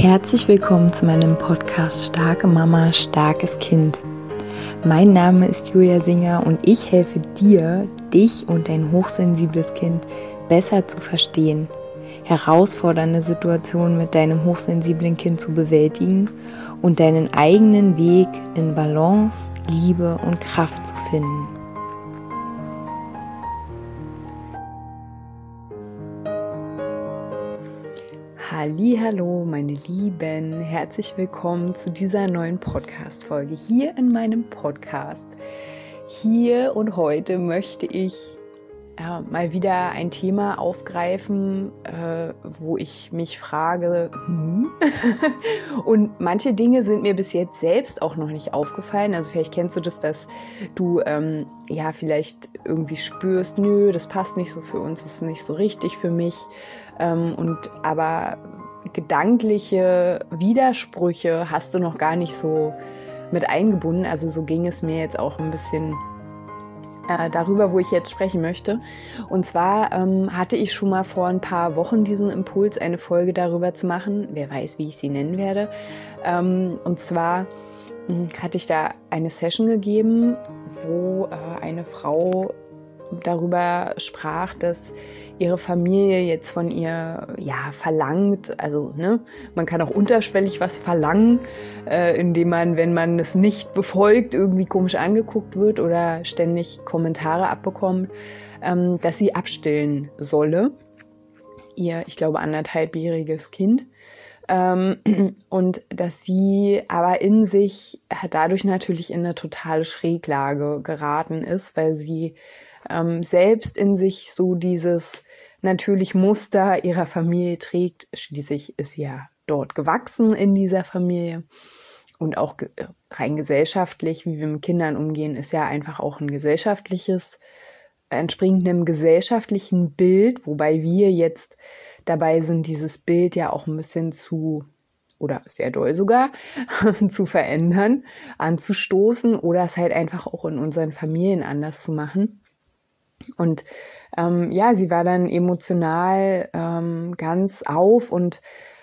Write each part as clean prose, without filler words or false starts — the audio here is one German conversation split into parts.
Herzlich willkommen zu meinem Podcast Starke Mama, starkes Kind. Mein Name ist Julia Singer und ich helfe dir, dich und dein hochsensibles Kind besser zu verstehen, herausfordernde Situationen mit deinem hochsensiblen Kind zu bewältigen und deinen eigenen Weg in Balance, Liebe und Kraft zu finden. Hallihallo, meine Lieben, herzlich willkommen zu dieser neuen Podcast-Folge hier in meinem Podcast. Hier und heute möchte ich mal wieder ein Thema aufgreifen, wo ich mich frage, und manche Dinge sind mir bis jetzt selbst auch noch nicht aufgefallen. Also vielleicht kennst du das, dass du vielleicht irgendwie spürst, nö, das passt nicht so für uns, das ist nicht so richtig für mich. Aber gedankliche Widersprüche hast du noch gar nicht so mit eingebunden. Also so ging es mir jetzt auch ein bisschen darüber, wo ich jetzt sprechen möchte. Und zwar hatte ich schon mal vor ein paar Wochen diesen Impuls, eine Folge darüber zu machen. Wer weiß, wie ich sie nennen werde. Und zwar hatte ich da eine Session gegeben, wo eine Frau darüber sprach, dass ihre Familie jetzt von ihr verlangt, also man kann auch unterschwellig was verlangen, indem man, wenn man es nicht befolgt, irgendwie komisch angeguckt wird oder ständig Kommentare abbekommt, dass sie abstillen solle. Ihr, ich glaube, 1,5-jähriges Kind. Und dass sie aber in sich dadurch natürlich in eine totale Schräglage geraten ist, weil sie selbst in sich so dieses natürlich Muster ihrer Familie trägt. Schließlich ist sie ja dort gewachsen in dieser Familie. Und auch rein gesellschaftlich, wie wir mit Kindern umgehen, ist ja einfach auch ein gesellschaftliches, entspringt einem gesellschaftlichen Bild, wobei wir jetzt dabei sind, dieses Bild ja auch ein bisschen oder sehr doll sogar, zu verändern, anzustoßen oder es halt einfach auch in unseren Familien anders zu machen. Und sie war dann emotional ganz auf und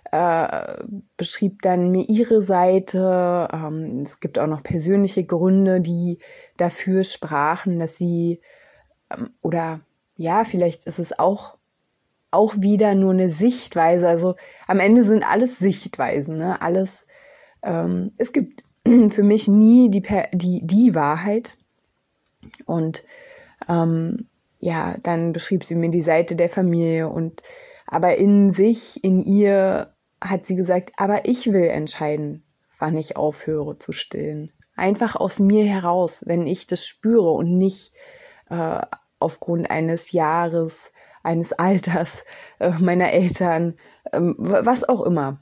beschrieb dann mir ihre Seite. Es gibt auch noch persönliche Gründe, die dafür sprachen, dass sie vielleicht ist es auch wieder nur eine Sichtweise. Also am Ende sind alles Sichtweisen, ne? Alles. Es gibt für mich nie die Wahrheit. Und dann beschrieb sie mir die Seite der Familie aber in ihr hat sie gesagt, aber ich will entscheiden, wann ich aufhöre zu stillen. Einfach aus mir heraus, wenn ich das spüre und nicht aufgrund eines Jahres, eines Alters meiner Eltern, was auch immer.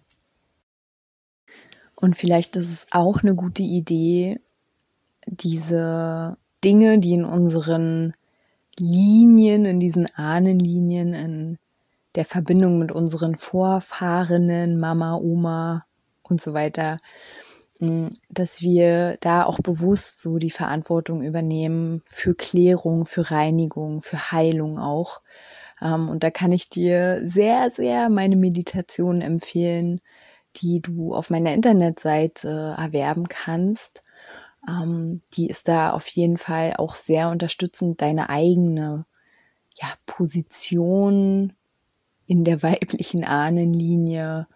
Und vielleicht ist es auch eine gute Idee, diese Dinge, die in unseren Linien, in diesen Ahnenlinien, in der Verbindung mit unseren Vorfahrinnen, Mama, Oma und so weiter, dass wir da auch bewusst so die Verantwortung übernehmen für Klärung, für Reinigung, für Heilung auch. Und da kann ich dir sehr, sehr meine Meditation empfehlen, die du auf meiner Internetseite erwerben kannst. Die ist da auf jeden Fall auch sehr unterstützend, deine eigene Position in der weiblichen Ahnenlinie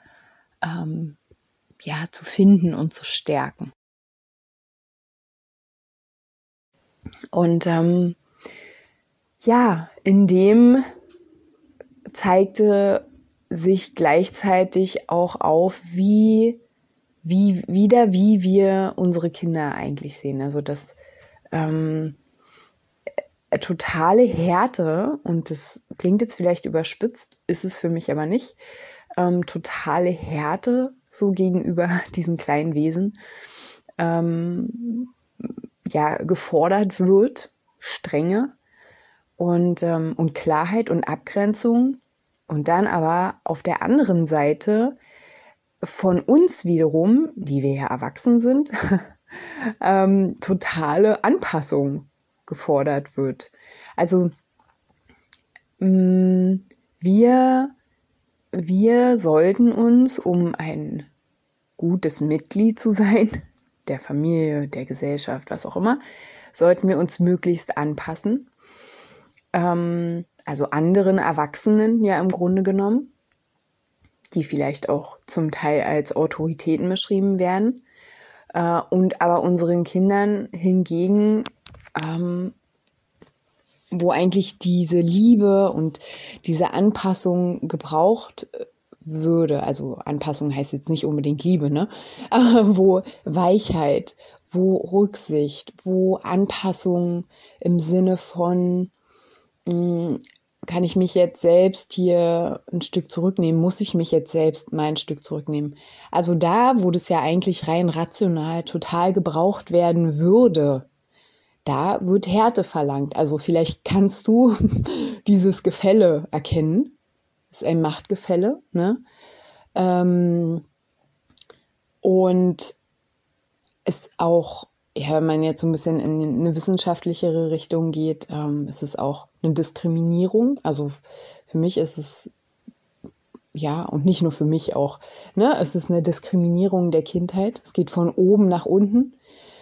zu finden und zu stärken. Und in dem zeigte sich gleichzeitig auch auf, wie wir unsere Kinder eigentlich sehen. Also das totale Härte, und das klingt jetzt vielleicht überspitzt, ist es für mich aber nicht, totale Härte so gegenüber diesen kleinen Wesen gefordert wird, Strenge und Klarheit und Abgrenzung, und dann aber auf der anderen Seite von uns wiederum, die wir ja erwachsen sind, totale Anpassung gefordert wird. Also wir wir sollten uns, um ein gutes Mitglied zu sein, der Familie, der Gesellschaft, was auch immer, sollten wir uns möglichst anpassen. Also anderen Erwachsenen ja im Grunde genommen, die vielleicht auch zum Teil als Autoritäten beschrieben werden. Und aber unseren Kindern hingegen, wo eigentlich diese Liebe und diese Anpassung gebraucht würde, also Anpassung heißt jetzt nicht unbedingt Liebe, ne? Aber wo Weichheit, wo Rücksicht, wo Anpassung im Sinne von, kann ich mich jetzt selbst hier ein Stück zurücknehmen? Muss ich mich jetzt selbst mal ein Stück zurücknehmen? Also da, wo das ja eigentlich rein rational total gebraucht werden würde, da wird Härte verlangt. Also vielleicht kannst du dieses Gefälle erkennen. Das ist ein Machtgefälle, ne? Und ist auch, ja, wenn man jetzt so ein bisschen in eine wissenschaftlichere Richtung geht, ist es auch eine Diskriminierung. Also für mich ist es, ja, und nicht nur für mich auch, ne? Es ist eine Diskriminierung der Kindheit. Es geht von oben nach unten.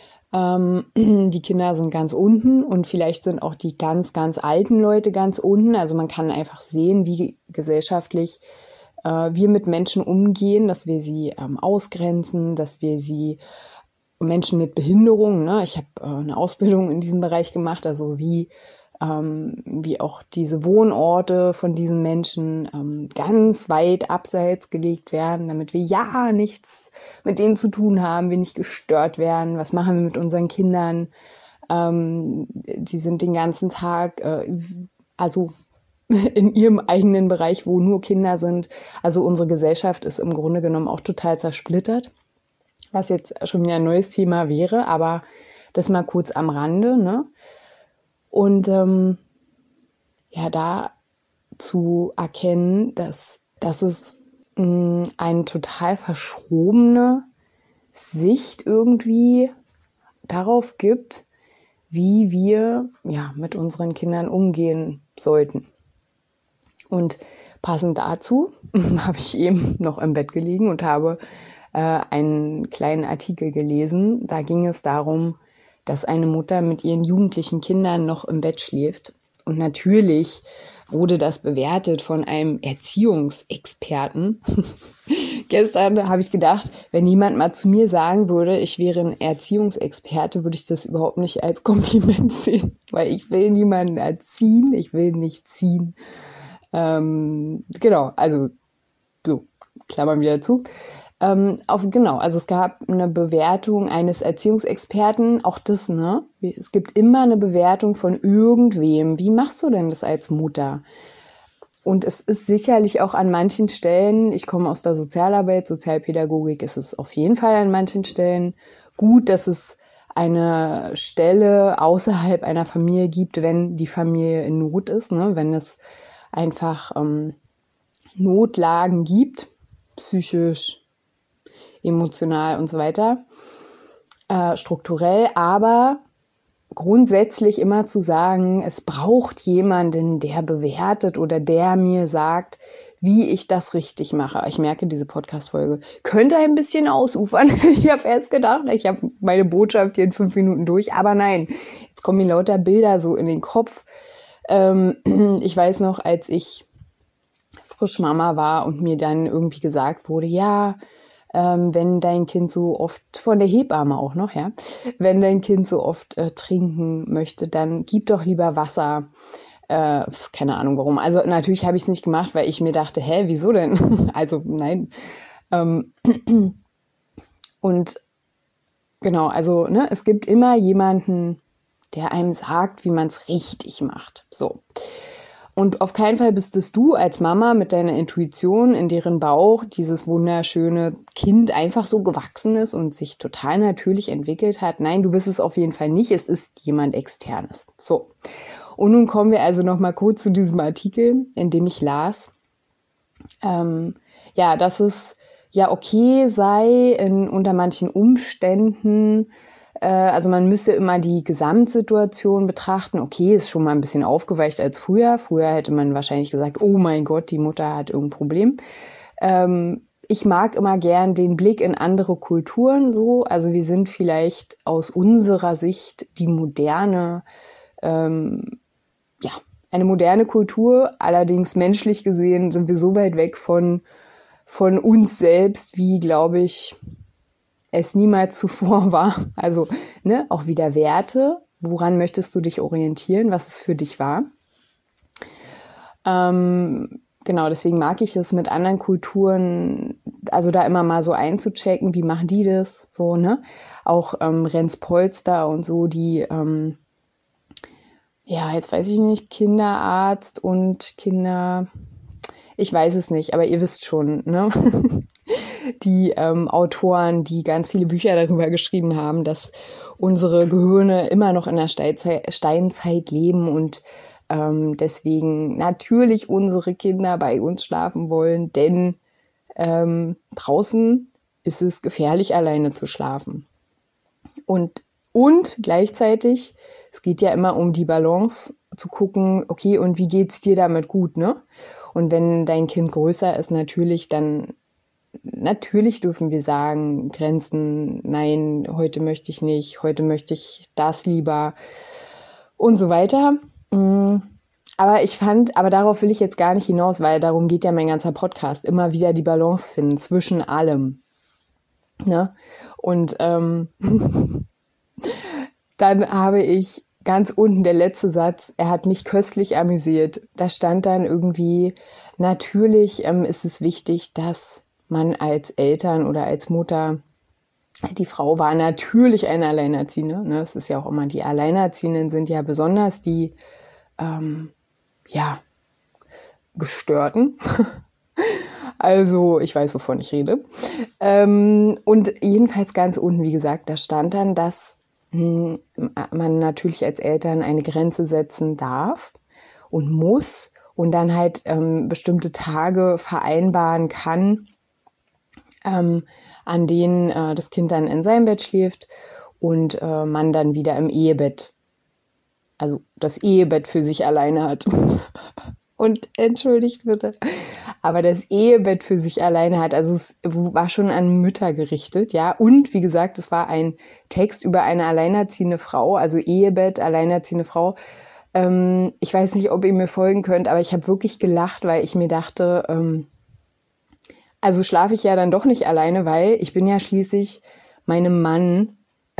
Die Kinder sind ganz unten und vielleicht sind auch die ganz, ganz alten Leute ganz unten. Also man kann einfach sehen, wie gesellschaftlich wir mit Menschen umgehen, dass wir sie ausgrenzen, dass wir sie, Menschen mit Behinderung, ne? Ich habe eine Ausbildung in diesem Bereich gemacht, also wie auch diese Wohnorte von diesen Menschen ganz weit abseits gelegt werden, damit wir ja nichts mit denen zu tun haben, wir nicht gestört werden. Was machen wir mit unseren Kindern? Die sind den ganzen Tag, also in ihrem eigenen Bereich, wo nur Kinder sind. Also unsere Gesellschaft ist im Grunde genommen auch total zersplittert, was jetzt schon wieder ein neues Thema wäre, aber das mal kurz am Rande, ne? Und ja, da zu erkennen, dass es eine total verschrobene Sicht irgendwie darauf gibt, wie wir ja mit unseren Kindern umgehen sollten. Und passend dazu habe ich eben noch im Bett gelegen und habe einen kleinen Artikel gelesen. Da ging es darum, dass eine Mutter mit ihren jugendlichen Kindern noch im Bett schläft. Und natürlich wurde das bewertet von einem Erziehungsexperten. Gestern habe ich gedacht, wenn jemand mal zu mir sagen würde, ich wäre ein Erziehungsexperte, würde ich das überhaupt nicht als Kompliment sehen, weil ich will niemanden erziehen, ich will nicht ziehen. Genau, also so, Klammern wieder zu. Also es gab eine Bewertung eines Erziehungsexperten, auch das, ne? Es gibt immer eine Bewertung von irgendwem. Wie machst du denn das als Mutter? Und es ist sicherlich auch an manchen Stellen, ich komme aus der Sozialarbeit, Sozialpädagogik, ist es auf jeden Fall an manchen Stellen gut, dass es eine Stelle außerhalb einer Familie gibt, wenn die Familie in Not ist, ne? Wenn es einfach Notlagen gibt, psychisch, emotional und so weiter, strukturell, aber grundsätzlich immer zu sagen, es braucht jemanden, der bewertet oder der mir sagt, wie ich das richtig mache. Ich merke, diese Podcast-Folge könnte ein bisschen ausufern. Ich habe erst gedacht, ich habe meine Botschaft hier in 5 Minuten durch, aber nein, jetzt kommen mir lauter Bilder so in den Kopf. Ich weiß noch, als ich frisch Mama war und mir dann irgendwie gesagt wurde, ja, wenn dein Kind so oft, von der Hebamme auch noch, ja, wenn dein Kind so oft trinken möchte, dann gib doch lieber Wasser. Keine Ahnung warum. Also natürlich habe ich es nicht gemacht, weil ich mir dachte, wieso denn? Also nein. Und genau, also ne, es gibt immer jemanden, der einem sagt, wie man es richtig macht. So. Und auf keinen Fall bist es du als Mama mit deiner Intuition, in deren Bauch dieses wunderschöne Kind einfach so gewachsen ist und sich total natürlich entwickelt hat. Nein, du bist es auf jeden Fall nicht. Es ist jemand Externes. So. Und nun kommen wir also noch mal kurz zu diesem Artikel, in dem ich las, dass es ja okay sei, unter manchen Umständen Also man müsste immer die Gesamtsituation betrachten. Okay, ist schon mal ein bisschen aufgeweicht als früher. Früher hätte man wahrscheinlich gesagt, oh mein Gott, die Mutter hat irgendein Problem. Ich mag immer gern den Blick in andere Kulturen so. Also wir sind vielleicht aus unserer Sicht die moderne, eine moderne Kultur. Allerdings menschlich gesehen sind wir so weit weg von uns selbst, wie, glaube ich, es niemals zuvor war. Also auch wieder Werte. Woran möchtest du dich orientieren? Was ist für dich wahr? Genau, deswegen mag ich es mit anderen Kulturen, also da immer mal so einzuchecken, wie machen die das? So, ne? Auch Renz Polster und so, die, jetzt weiß ich nicht, Kinderarzt und ich weiß es nicht, aber ihr wisst schon, ne? Die Autoren, die ganz viele Bücher darüber geschrieben haben, dass unsere Gehirne immer noch in der Steinzeit leben und deswegen natürlich unsere Kinder bei uns schlafen wollen, denn draußen ist es gefährlich, alleine zu schlafen. Und gleichzeitig, es geht ja immer um die Balance, zu gucken, okay, und wie geht's dir damit gut, ne? Und wenn dein Kind größer ist, natürlich dürfen wir sagen, Grenzen, nein, heute möchte ich nicht, heute möchte ich das lieber und so weiter. Aber darauf will ich jetzt gar nicht hinaus, weil darum geht ja mein ganzer Podcast, immer wieder die Balance finden zwischen allem. Ne? Und dann habe ich ganz unten der letzte Satz, er hat mich köstlich amüsiert. Da stand dann irgendwie, natürlich ist es wichtig, dass man als Eltern oder als Mutter, die Frau war natürlich eine Alleinerziehende. Ne? Es ist ja auch immer, die Alleinerziehenden sind ja besonders die, Gestörten. Also, ich weiß, wovon ich rede. Und jedenfalls ganz unten, wie gesagt, da stand dann, dass man natürlich als Eltern eine Grenze setzen darf und muss und dann halt bestimmte Tage vereinbaren kann, an denen das Kind dann in seinem Bett schläft und man dann wieder im Ehebett, also das Ehebett für sich alleine hat. Und entschuldigt bitte, aber das Ehebett für sich alleine hat, also es war schon an Mütter gerichtet, ja. Und wie gesagt, es war ein Text über eine alleinerziehende Frau, also Ehebett, alleinerziehende Frau. Ich weiß nicht, ob ihr mir folgen könnt, aber ich habe wirklich gelacht, weil ich mir dachte, also schlafe ich ja dann doch nicht alleine, weil ich bin ja schließlich meinem Mann,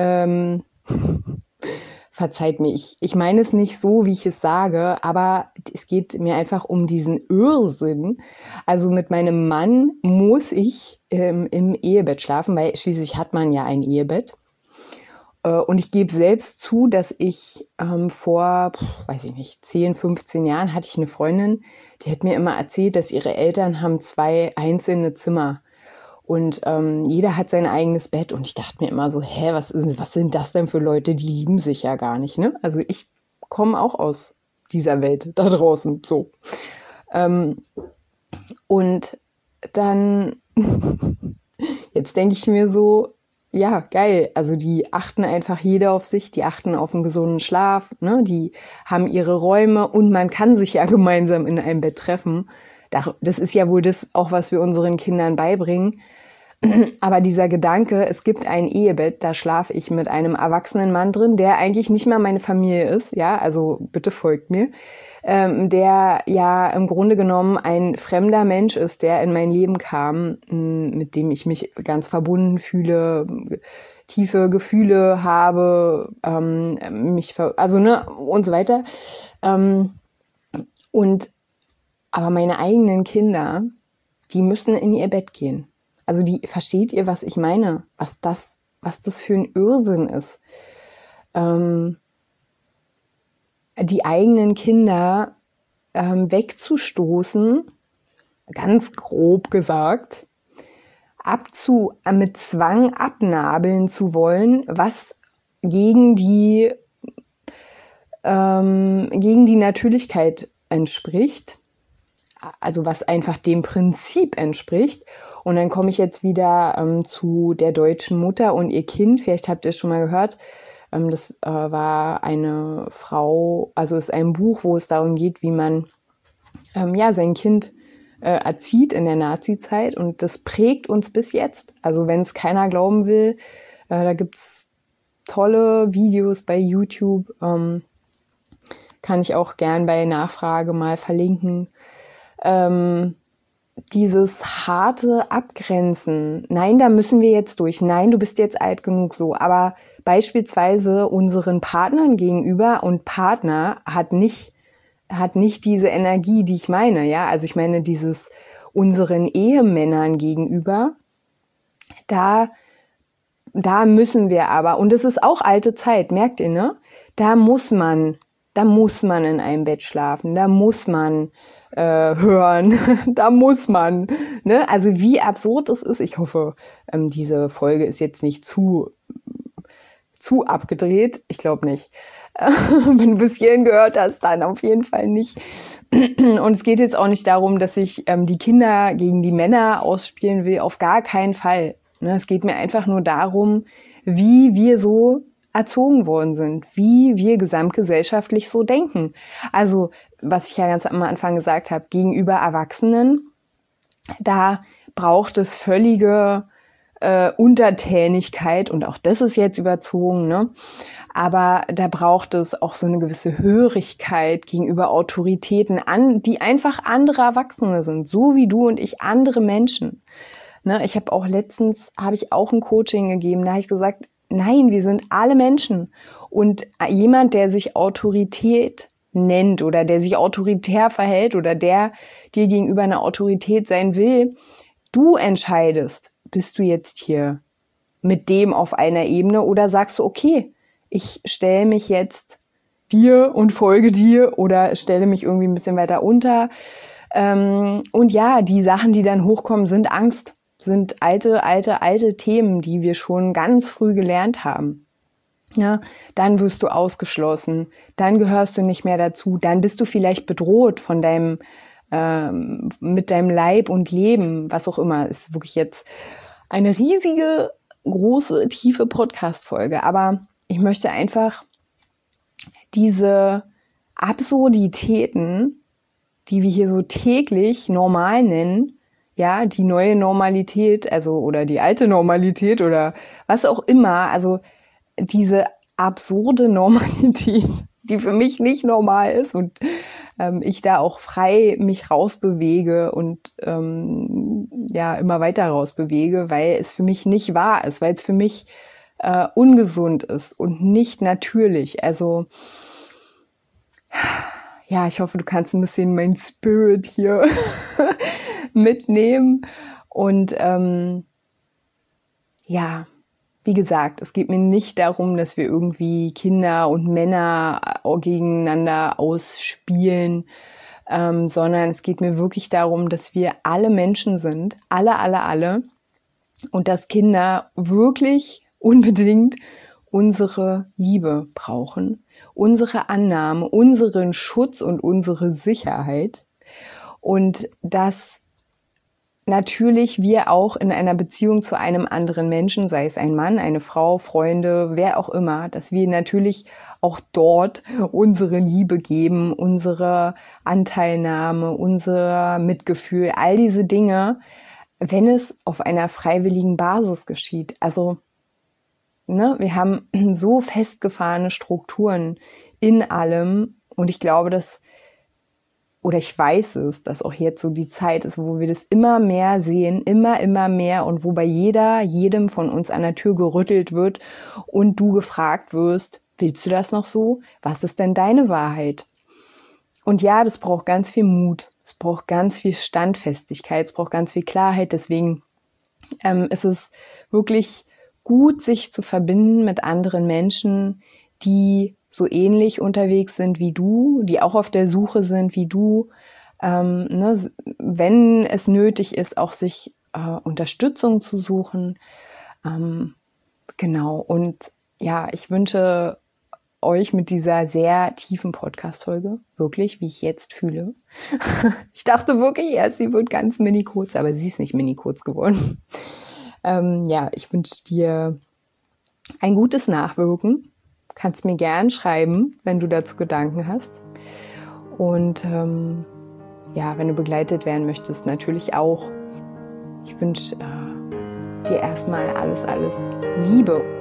verzeiht mir, ich meine es nicht so, wie ich es sage, aber es geht mir einfach um diesen Irrsinn. Also mit meinem Mann muss ich im Ehebett schlafen, weil schließlich hat man ja ein Ehebett. Und ich gebe selbst zu, dass ich vor, 10, 15 Jahren hatte ich eine Freundin, die hat mir immer erzählt, dass ihre Eltern haben 2 einzelne Zimmer. Und jeder hat sein eigenes Bett. Und ich dachte mir immer so, was sind das denn für Leute, die lieben sich ja gar nicht, ne? Also ich komme auch aus dieser Welt da draußen, so. Und dann, jetzt denke ich mir so, ja, geil. Also die achten einfach jeder auf sich, die achten auf einen gesunden Schlaf, ne? Die haben ihre Räume und man kann sich ja gemeinsam in einem Bett treffen. Das ist ja wohl das auch, was wir unseren Kindern beibringen. Aber dieser Gedanke, es gibt ein Ehebett, da schlafe ich mit einem erwachsenen Mann drin, der eigentlich nicht mal meine Familie ist, ja, also bitte folgt mir, der ja im Grunde genommen ein fremder Mensch ist, der in mein Leben kam, mit dem ich mich ganz verbunden fühle, tiefe Gefühle habe, und so weiter. Aber meine eigenen Kinder, die müssen in ihr Bett gehen. Also versteht ihr, was ich meine? Was das für ein Irrsinn ist. Die eigenen Kinder wegzustoßen, ganz grob gesagt, mit Zwang abnabeln zu wollen, was gegen die Natürlichkeit entspricht, also was einfach dem Prinzip entspricht. Und dann komme ich jetzt wieder zu der deutschen Mutter und ihr Kind. Vielleicht habt ihr es schon mal gehört. Das war eine Frau, also ist ein Buch, wo es darum geht, wie man sein Kind erzieht in der Nazi-Zeit. Und das prägt uns bis jetzt. Also wenn es keiner glauben will, da gibt's tolle Videos bei YouTube. Kann ich auch gern bei Nachfrage mal verlinken. Dieses harte Abgrenzen. Nein, da müssen wir jetzt durch. Nein, du bist jetzt alt genug, so. Aber beispielsweise unseren Partnern gegenüber, und Partner hat nicht diese Energie, die ich meine, ja. Also ich meine dieses unseren Ehemännern gegenüber, da müssen wir aber, und es ist auch alte Zeit, merkt ihr, ne? Da muss man in einem Bett schlafen, da muss man hören, da muss man, ne? Also wie absurd es ist. Ich hoffe, diese Folge ist jetzt nicht zu abgedreht. Ich glaube nicht. Wenn du bis hierhin gehört hast, dann auf jeden Fall nicht. Und es geht jetzt auch nicht darum, dass ich die Kinder gegen die Männer ausspielen will. Auf gar keinen Fall. Ne? Es geht mir einfach nur darum, wie wir so erzogen worden sind, wie wir gesamtgesellschaftlich so denken. Also, was ich ja ganz am Anfang gesagt habe, gegenüber Erwachsenen, da braucht es völlige Untertänigkeit, und auch das ist jetzt überzogen, ne? Aber da braucht es auch so eine gewisse Hörigkeit gegenüber Autoritäten, die einfach andere Erwachsene sind, so wie du und ich, andere Menschen. Ne? Ich habe auch letztens ein Coaching gegeben, da habe ich gesagt, nein, wir sind alle Menschen. Und jemand, der sich Autorität nennt oder der sich autoritär verhält oder der dir gegenüber eine Autorität sein will, du entscheidest, bist du jetzt hier mit dem auf einer Ebene oder sagst du, okay, ich stelle mich jetzt dir und folge dir oder stelle mich irgendwie ein bisschen weiter unter. Und ja, die Sachen, die dann hochkommen, sind Angst, sind alte Themen, die wir schon ganz früh gelernt haben. Ja, dann wirst du ausgeschlossen, dann gehörst du nicht mehr dazu, dann bist du vielleicht bedroht von mit deinem Leib und Leben, was auch immer. Ist wirklich jetzt eine riesige, große, tiefe Podcast-Folge. Aber ich möchte einfach diese Absurditäten, die wir hier so täglich normal nennen, ja, die neue Normalität, also oder die alte Normalität oder was auch immer, also diese absurde Normalität, die für mich nicht normal ist und ich da auch frei mich rausbewege und immer weiter rausbewege, weil es für mich nicht wahr ist, weil es für mich ungesund ist und nicht natürlich. Also ja, ich hoffe, du kannst ein bisschen mein Spirit hier mitnehmen. Und wie gesagt, es geht mir nicht darum, dass wir irgendwie Kinder und Männer gegeneinander ausspielen, sondern es geht mir wirklich darum, dass wir alle Menschen sind, alle, und dass Kinder wirklich unbedingt unsere Liebe brauchen, unsere Annahme, unseren Schutz und unsere Sicherheit, und dass natürlich wir auch in einer Beziehung zu einem anderen Menschen, sei es ein Mann, eine Frau, Freunde, wer auch immer, dass wir natürlich auch dort unsere Liebe geben, unsere Anteilnahme, unser Mitgefühl, all diese Dinge, wenn es auf einer freiwilligen Basis geschieht. Also, ne, wir haben so festgefahrene Strukturen in allem, und ich glaube, ich weiß es, dass auch jetzt so die Zeit ist, wo wir das immer mehr sehen, immer mehr, und wo bei jedem von uns an der Tür gerüttelt wird und du gefragt wirst, willst du das noch so? Was ist denn deine Wahrheit? Und ja, das braucht ganz viel Mut, es braucht ganz viel Standfestigkeit, es braucht ganz viel Klarheit. Deswegen ist es wirklich gut, sich zu verbinden mit anderen Menschen, die so ähnlich unterwegs sind wie du, die auch auf der Suche sind wie du, wenn es nötig ist, auch sich Unterstützung zu suchen. Genau, und ja, ich wünsche euch mit dieser sehr tiefen Podcast-Folge. Wirklich, wie ich jetzt fühle. Ich dachte wirklich erst, sie wird ganz mini kurz, aber sie ist nicht mini kurz geworden. Ich wünsche dir ein gutes Nachwirken. Kannst mir gern schreiben, wenn du dazu Gedanken hast. Und wenn du begleitet werden möchtest, natürlich auch. Ich wünsche dir erstmal alles Liebe.